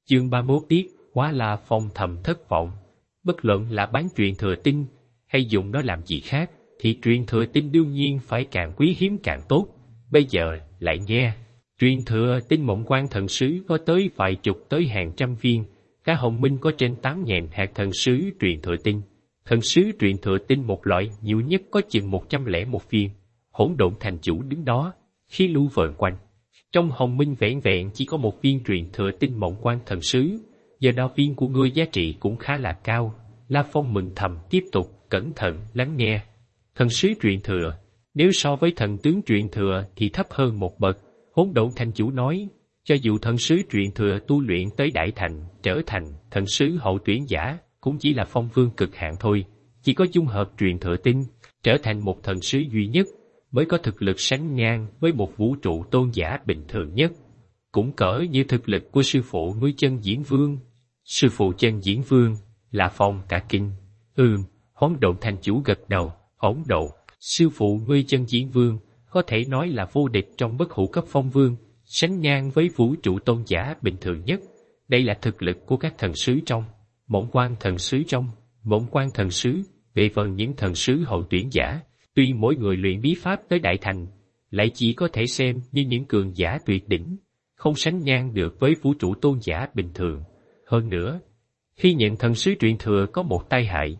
Chương 31 tiết, quá La Phong thầm thất vọng. Bất luận là bán truyền thừa tinh hay dùng nó làm gì khác, thì truyền thừa tinh đương nhiên phải càng quý hiếm càng tốt. Bây giờ lại nghe, truyền thừa tinh Mộng Quan Thần Sứ có tới vài chục tới hàng trăm viên, cả Hồng Minh có trên 8.000 hạt thần sứ truyền thừa tinh. Thần sứ truyền thừa tinh một loại nhiều nhất có chừng 101 viên. Hỗn Độn Thành Chủ đứng đó, khí lưu vờn quanh. Trong Hồng Minh vẹn vẹn chỉ có một viên truyền thừa tinh Mộng Quan Thần Sứ, giờ đó viên của ngươi giá trị cũng khá là cao. La Phong mừng thầm tiếp tục cẩn thận lắng nghe. Thần sứ truyền thừa, nếu so với thần tướng truyền thừa thì thấp hơn một bậc. Hỗn Độn Thành Chủ nói, cho dù thần sứ truyền thừa tu luyện tới đại thành, trở thành thần sứ hậu tuyển giả, cũng chỉ là phong vương cực hạn thôi. Chỉ có dung hợp truyền thừa tinh, trở thành một thần sứ duy nhất, mới có thực lực sánh ngang với một vũ trụ tôn giả bình thường nhất. Cũng cỡ như thực lực của sư phụ ngươi Chân Diễn Vương. Sư phụ Chân Diễn Vương, La Phong cả kinh. Hỗn Độn Thành Chủ gật đầu, hỗn độn, sư phụ ngươi Chân Diễn Vương, có thể nói là vô địch trong bất hủ cấp phong vương, sánh ngang với vũ trụ tôn giả bình thường nhất. Đây là thực lực của các thần sứ trong Mộng Quan Thần Sứ trong Mộng Quan Thần Sứ. Về phần những thần sứ hậu tuyển giả, tuy mỗi người luyện bí pháp tới đại thành, lại chỉ có thể xem như những cường giả tuyệt đỉnh, không sánh ngang được với vũ trụ tôn giả bình thường. Hơn nữa, khi nhận thần sứ truyền thừa có một tai hại,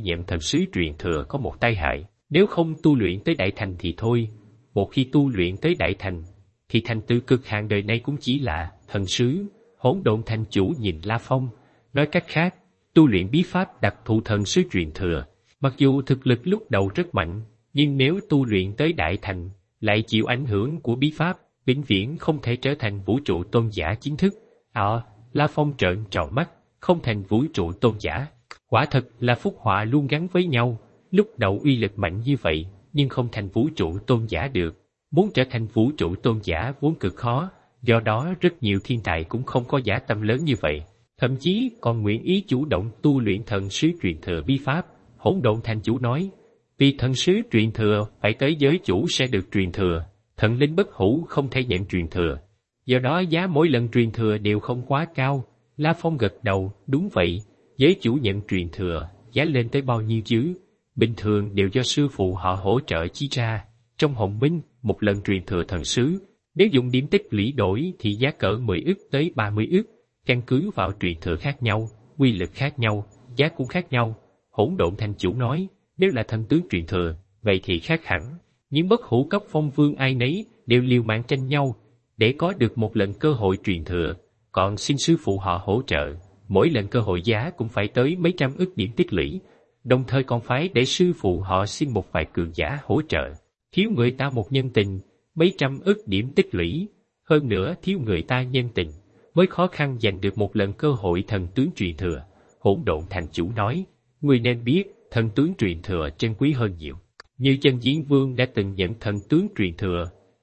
nếu không tu luyện tới đại thành thì thôi, một khi tu luyện tới đại thành, thì thành tựu cực hạn đời này cũng chỉ là thần sứ. Hỗn Độn Thành Chủ nhìn La Phong, nói cách khác, tu luyện bí pháp đặc thù thần sứ truyền thừa, mặc dù thực lực lúc đầu rất mạnh, nhưng nếu tu luyện tới đại thành, lại chịu ảnh hưởng của bí pháp, vĩnh viễn không thể trở thành vũ trụ tôn giả chính thức. La Phong trợn tròn mắt, không thành vũ trụ tôn giả. Quả thật là phúc họa luôn gắn với nhau, lúc đầu uy lực mạnh như vậy, nhưng không thành vũ trụ tôn giả được. Muốn trở thành vũ trụ tôn giả vốn cực khó, do đó rất nhiều thiên tài cũng không có dã tâm lớn như vậy, thậm chí còn nguyện ý chủ động tu luyện thần sứ truyền thừa bí pháp. Hỗn Độn Thành Chủ nói, vì thần sứ truyền thừa phải tới giới chủ sẽ được truyền thừa, thần linh bất hủ không thể nhận truyền thừa, do đó giá mỗi lần truyền thừa đều không quá cao. La Phong gật đầu, đúng vậy, giới chủ nhận truyền thừa, giá lên tới bao nhiêu chứ? Bình thường đều do sư phụ họ hỗ trợ chi ra. Trong Hồng Minh, một lần truyền thừa thần sứ, nếu dùng điểm tích lũy đổi thì giá cỡ 10 ức tới 30 ức, căn cứ vào truyền thừa khác nhau, quy lực khác nhau, giá cũng khác nhau. Hỗn Độn Thành Chủ nói, nếu là thần tướng truyền thừa, vậy thì khác hẳn. Những bất hủ cấp phong vương ai nấy đều liều mạng tranh nhau để có được một lần cơ hội truyền thừa, còn xin sư phụ họ hỗ trợ, mỗi lần cơ hội giá cũng phải tới mấy trăm ức điểm tích lũy, đồng thời còn phải để sư phụ họ xin một vài cường giả hỗ trợ. Thiếu người ta một nhân tình, mấy trăm ức điểm tích lũy, hơn nữa thiếu người ta nhân tình, mới khó khăn giành được một lần cơ hội thần tướng truyền thừa. Hỗn Độn Thành Chủ nói, ngươi nên biết, thần tướng truyền thừa trân quý hơn nhiều. Như Chân Diễn Vương đã từng nhận thần tướng truyền thừa.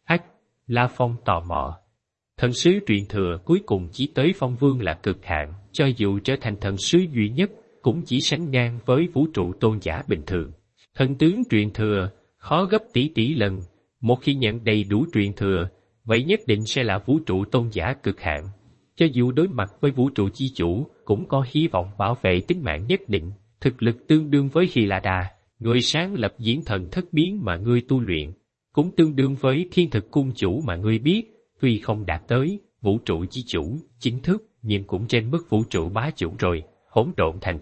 La Phong tò mò. Thần sứ truyền thừa cuối cùng chỉ tới phong vương là cực hạn, cho dù trở thành thần sứ duy nhất, cũng chỉ sánh ngang với vũ trụ tôn giả bình thường. Thần tướng truyền thừa khó gấp tỷ lần, một khi nhận đầy đủ truyền thừa, vậy nhất định sẽ là vũ trụ tôn giả cực hạn. Cho dù đối mặt với vũ trụ chi chủ, cũng có hy vọng bảo vệ tính mạng nhất định. Thực lực tương đương với Hy La Đà, người sáng lập diễn thần thất biến mà ngươi tu luyện, cũng tương đương với Thiên Thực Cung chủ mà ngươi biết, tuy không đạt tới vũ trụ chi chủ chính thức, nhưng cũng trên mức vũ trụ bá chủ rồi. Hỗn Độn Thành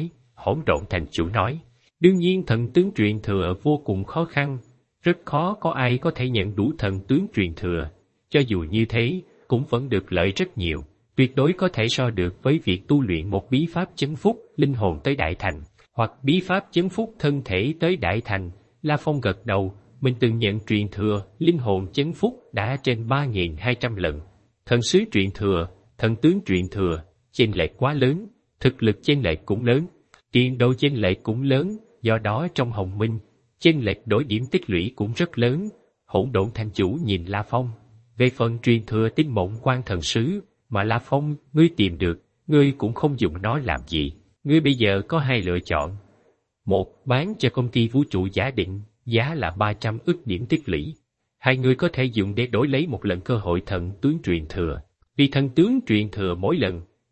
Chủ nói, đương nhiên thần tướng truyền thừa vô cùng khó khăn, rất khó có ai có thể nhận đủ thần tướng truyền thừa. Cho dù như thế, cũng vẫn được lợi rất nhiều, tuyệt đối có thể so được với việc tu luyện một bí pháp chấn phúc linh hồn tới đại thành, hoặc bí pháp chấn phúc thân thể tới đại thành. La Phong gật đầu, mình từng nhận truyền thừa linh hồn chấn phúc đã trên 3.200 lần. Thần sứ truyền thừa, thần tướng truyền thừa, chênh lệch quá lớn, thực lực chênh lệch cũng lớn, tiền đồ chênh lệch cũng lớn, do đó trong Hồng Minh, chênh lệch đổi điểm tích lũy cũng rất lớn. Hỗn Độn Thành Chủ nhìn La Phong, về phần truyền thừa tinh Mộng Quan Thần Sứ mà La Phong ngươi tìm được, ngươi cũng không dùng nó làm gì. Ngươi bây giờ có hai lựa chọn: một, bán cho công ty vũ trụ giả định, giá là 300 ức điểm tích lũy. Hai, người có thể dùng để đổi lấy một lần cơ hội thần tướng truyền thừa. Vì thần tướng truyền thừa mỗi lần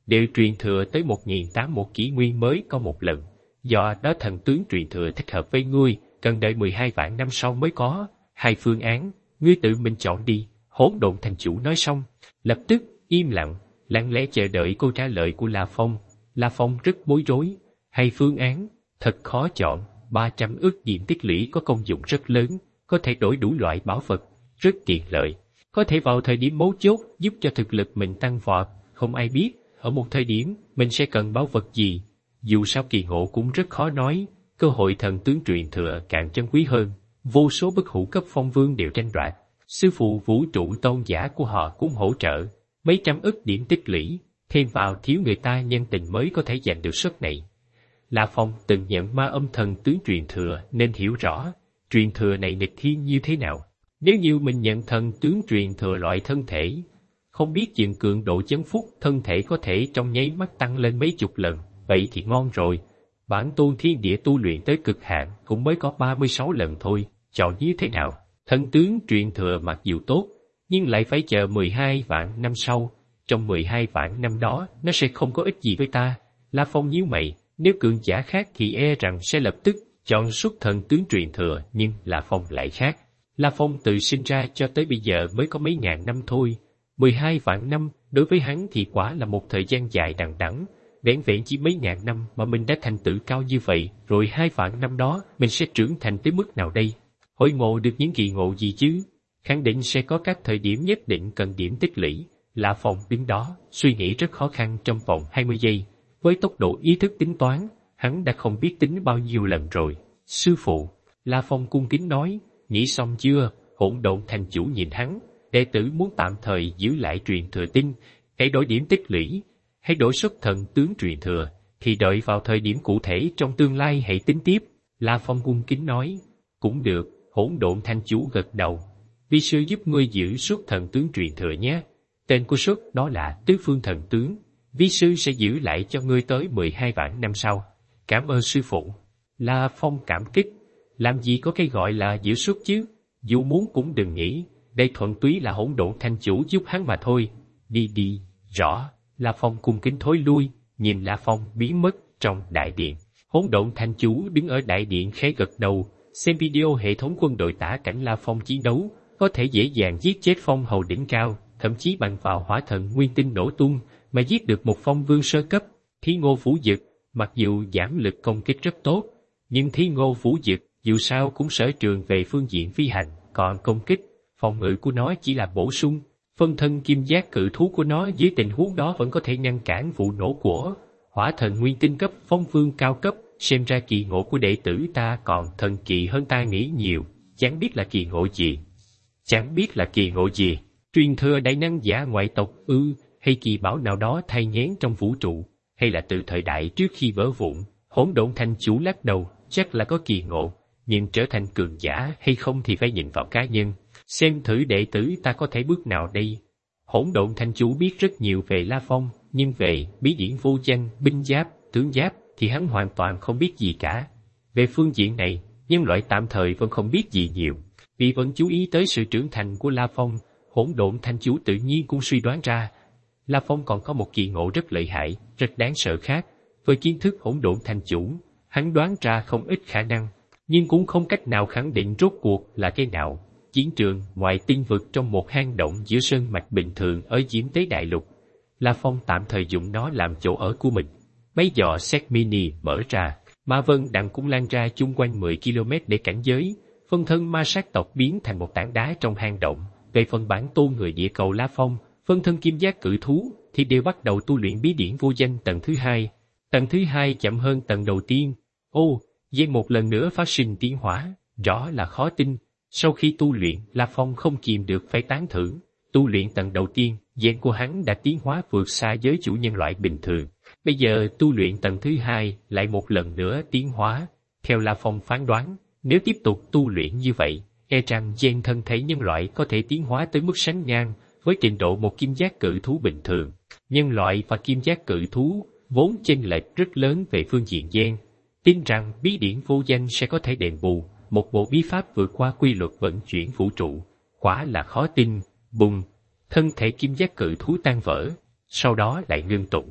đều truyền thừa tới 1.800 kỷ nguyên mới có một lần. Do đó thần tướng truyền thừa thích hợp với ngươi, cần đợi 12 vạn năm sau mới có. 2 phương án, ngươi tự mình chọn đi, Hỗn Độn Thành Chủ nói xong. Lập tức, im lặng, lặng lẽ chờ đợi câu trả lời của La Phong. La Phong rất bối rối. 2 phương án, thật khó chọn. 300 ức điểm tích lũy có công dụng rất lớn, có thể đổi đủ loại bảo vật, rất tiện lợi. Có thể vào thời điểm mấu chốt giúp cho thực lực mình tăng vọt, không ai biết ở một thời điểm mình sẽ cần bảo vật gì. Dù sao kỳ ngộ cũng rất khó nói, cơ hội thần tướng truyền thừa càng chân quý hơn. Vô số bất hủ cấp phong vương đều tranh đoạt, sư phụ vũ trụ tôn giả của họ cũng hỗ trợ. Mấy trăm ức điểm tích lũy, thêm vào thiếu người ta nhân tình mới có thể giành được suất này. La Phong từng nhận ma âm thần tướng truyền thừa nên hiểu rõ, truyền thừa này nghịch thiên như thế nào. Nếu như mình nhận thần tướng truyền thừa loại thân thể, không biết chừng cường độ chấn phúc thân thể có thể trong nháy mắt tăng lên mấy chục lần, vậy thì ngon rồi. Bản tôn thiên địa tu luyện tới cực hạn cũng mới có 36 lần thôi, chọn như thế nào? Thần tướng truyền thừa mặc dù tốt, nhưng lại phải chờ 12 vạn năm sau. Trong 12 vạn năm đó, nó sẽ không có ích gì với ta. La Phong nhíu mày, nếu cường giả khác thì e rằng sẽ lập tức chọn xuất thần tướng truyền thừa, nhưng La Phong lại khác. La Phong từ sinh ra cho tới bây giờ mới có mấy ngàn năm thôi. 12 vạn năm, đối với hắn thì quả là một thời gian dài đằng đẵng. Vẻn vẹn chỉ mấy ngàn năm mà mình đã thành tựu cao như vậy, rồi 2 vạn năm đó mình sẽ trưởng thành tới mức nào đây? Hội ngộ được những kỳ ngộ gì chứ? Khẳng định sẽ có các thời điểm nhất định cần điểm tích lũy. La Phong đứng đó, suy nghĩ rất khó khăn trong vòng 20 giây. Với tốc độ ý thức tính toán, hắn đã không biết tính bao nhiêu lần rồi. Sư phụ, La Phong cung kính nói, nghĩ xong chưa? Hỗn Độn Thành Chủ nhìn hắn, đệ tử muốn tạm thời giữ lại truyền thừa tinh, hãy đổi điểm tích lũy, hãy đổi xuất thần tướng truyền thừa, thì đợi vào thời điểm cụ thể trong tương lai hãy tính tiếp. La Phong cung kính nói, cũng được. Hỗn Độn Thành Chủ gật đầu, vi sư giúp ngươi giữ xuất thần tướng truyền thừa nhé. Tên của xuất đó là Tứ Phương Thần Tướng, vi sư sẽ giữ lại cho ngươi tới 12 vạn năm sau. Cảm ơn sư phụ. La Phong cảm kích, làm gì có cái gọi là giữ xuất chứ, dù muốn cũng đừng nghĩ, đây thuận túy là Hỗn Độn Thành Chủ giúp hắn mà thôi. Đi đi, rõ. La Phong cung kính thối lui, nhìn La Phong biến mất trong đại điện. Hỗn Độn Thành Chủ đứng ở đại điện khẽ gật đầu, xem video hệ thống quân đội tả cảnh La Phong chiến đấu, có thể dễ dàng giết chết phong hầu đỉnh cao, thậm chí bằng vào hỏa thần nguyên tinh nổ tung mà giết được một phong vương sơ cấp. Thi Ngô Vũ Dực, mặc dù giảm lực công kích rất tốt, nhưng Thi Ngô Vũ Dực dù sao cũng sở trường về phương diện phi hành, còn công kích, phòng ngự của nó chỉ là bổ sung. Phân thân kim giác cự thú của nó dưới tình huống đó vẫn có thể ngăn cản vụ nổ của hỏa thần nguyên tinh cấp phong vương cao cấp. Xem ra kỳ ngộ của đệ tử ta còn thần kỳ hơn ta nghĩ nhiều. Chẳng biết là kỳ ngộ gì? Chẳng biết là kỳ ngộ gì? Truyền thừa đại năng giả ngoại tộc ư, hay kỳ bảo nào đó thay nhén trong vũ trụ, hay là từ thời đại trước khi vỡ vụn? Hỗn Độn Thành Chủ lắc đầu, chắc là có kỳ ngộ, nhưng trở thành cường giả hay không thì phải nhìn vào cá nhân. Xem thử đệ tử ta có thể bước nào đây. Hỗn Độn Thành Chủ biết rất nhiều về La Phong, nhưng về bí điển vô danh, binh giáp, tướng giáp thì hắn hoàn toàn không biết gì cả. Về phương diện này, nhân loại tạm thời vẫn không biết gì nhiều. Vì vẫn chú ý tới sự trưởng thành của La Phong, Hỗn Độn Thành Chủ tự nhiên cũng suy đoán ra La Phong còn có một kỳ ngộ rất lợi hại, rất đáng sợ khác. Với kiến thức Hỗn Độn Thành Chủ, hắn đoán ra không ít khả năng, nhưng cũng không cách nào khẳng định rốt cuộc là cái nào. Chiến trường ngoài tinh vực trong một hang động giữa sơn mạch bình thường ở Diễm Tế Đại Lục, La Phong tạm thời dùng nó làm chỗ ở của mình. Mấy giò xét mini mở ra, ma vân đặng cũng lan ra chung quanh 10 km để cảnh giới. Phân thân ma sát tộc biến thành một tảng đá trong hang động. Về phần bản tôn người địa cầu La Phong, phân thân kim giác cự thú thì đều bắt đầu tu luyện bí điển vô danh tầng thứ 2. Tầng thứ 2 chậm hơn tầng đầu tiên. Ô, gen một lần nữa phát sinh tiến hóa, rõ là khó tin. Sau khi tu luyện, La Phong không kìm được phải tán thưởng. Tu luyện tầng đầu tiên, gen của hắn đã tiến hóa vượt xa giới chủ nhân loại bình thường. Bây giờ tu luyện tầng thứ 2 lại một lần nữa tiến hóa. Theo La Phong phán đoán, nếu tiếp tục tu luyện như vậy, e rằng gen thân thể nhân loại có thể tiến hóa tới mức sánh ngang với trình độ một kim giác cự thú bình thường. Nhân loại và kim giác cự thú vốn chênh lệch rất lớn về phương diện gen. Tin rằng bí điển vô danh sẽ có thể đền bù một bộ bí pháp vượt qua quy luật vận chuyển vũ trụ. Quả là khó tin. Bùng, thân thể kim giác cự thú tan vỡ, sau đó lại ngưng tụ.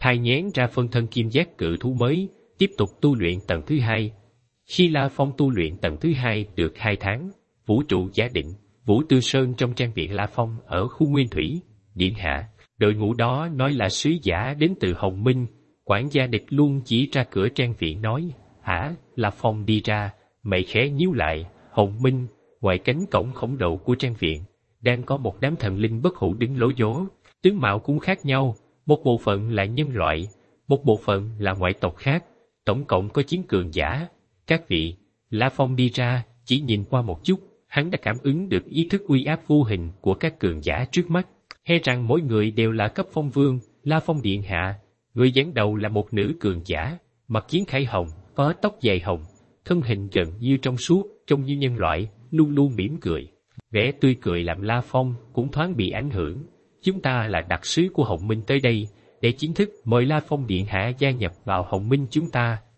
thai nghén ra phân thân kim giác cự thú mới, tiếp tục tu luyện tầng thứ 2. Khi La Phong tu luyện tầng thứ 2 được 2 tháng, vũ trụ giả định, Vũ Tư Sơn trong trang viện La Phong ở khu Nguyên Thủy, điện hạ, đội ngũ đó nói là sứ giả đến từ Hồng Minh. Quản gia Địch luôn chỉ ra cửa trang viện nói, hả? La Phong đi ra, mày khẽ nhíu lại. Hồng Minh, ngoài cánh cổng khổng lồ của trang viện, đang có một đám thần linh bất hủ đứng lố nhố, tướng mạo cũng khác nhau, một bộ phận là nhân loại, một bộ phận là ngoại tộc khác, tổng cộng có 9 cường giả. Các vị, La Phong đi ra, chỉ nhìn qua một chút, hắn đã cảm ứng được ý thức uy áp vô hình của các cường giả trước mắt, hay rằng mỗi người đều là cấp phong vương. La Phong điện hạ, người dẫn đầu là một nữ cường giả, mặt chiến khải hồng, có tóc dài hồng, thân hình gần như trong suốt, trông như nhân loại, luôn luôn mỉm cười. Vẻ tươi cười làm La Phong cũng thoáng bị ảnh hưởng. Chúng ta là đặc sứ của Hồng Minh tới đây, để chính thức mời La Phong điện hạ gia nhập vào Hồng Minh chúng ta.